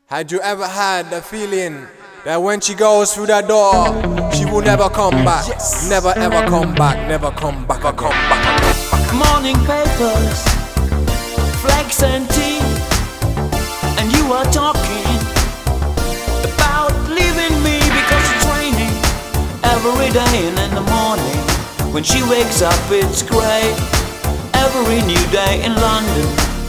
Had you ever had the feeling that when she goes through that door, she will never come back? Yes. Never ever come back, never come back, never come back. Morning papers, flags and tea, and you are talking about leaving me because it's raining every day. And in the morning, when she wakes up, it's grey. Every new day in London.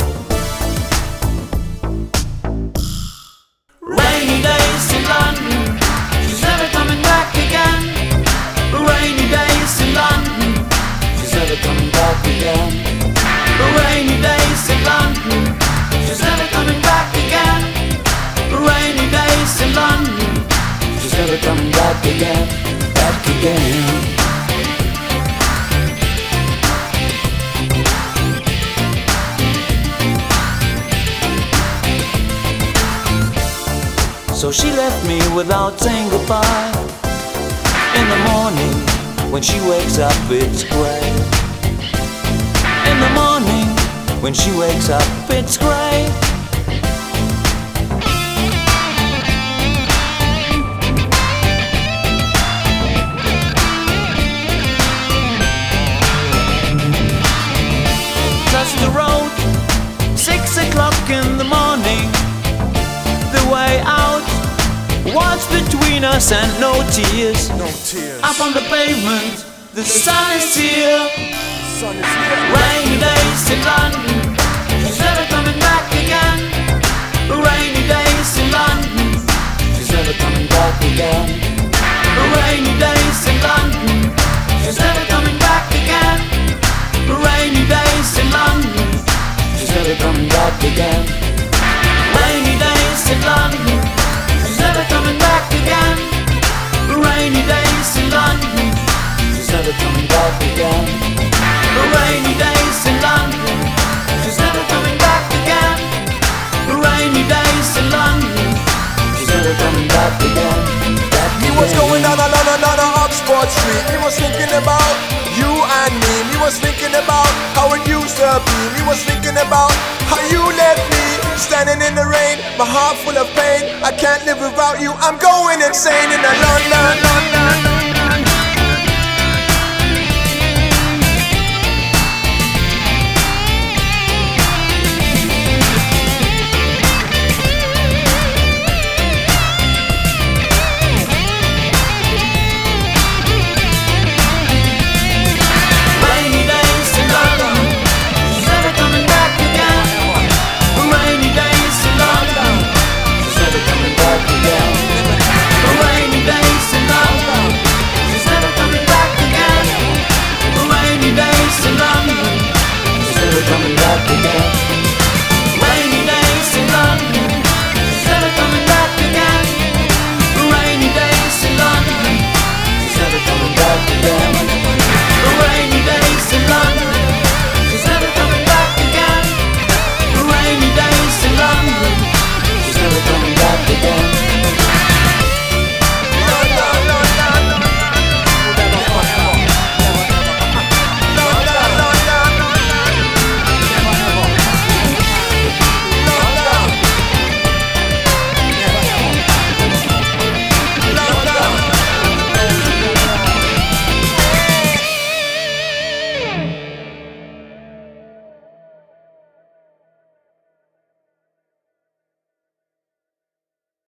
Rainy days in London, she's never coming back again. Rainy days in London, she's never coming back again. Rainy days in London, she's never coming back again. Rainy days in London, she's never coming back again, back again. So she left me without saying goodbye. In the morning, when she wakes up, it's grey. In the morning, when she wakes up, it's grey. Touch the road, 6 o'clock in the morning. The way out, what's between us and no tears. No tears. Up on the pavement, the sun is here. Sun is here. Rainy days in London, she's never coming back again. Rainy days in London, she's never coming back again. Rainy days in London, she's never coming back again. Rainy days in London, she's never coming back again. Rainy days in London, she's never coming back again. Rainy days in London, she's never coming back again. Rainy days in London, she's never coming back again. Rainy days in London, she's never coming back again. He was going down a Oxford Street. He was thinking about you and me. He was thinking about how it used to be. He was thinking about how you left me standing in the rain, my heart full of pain. I can't live without you, I'm going insane in the London.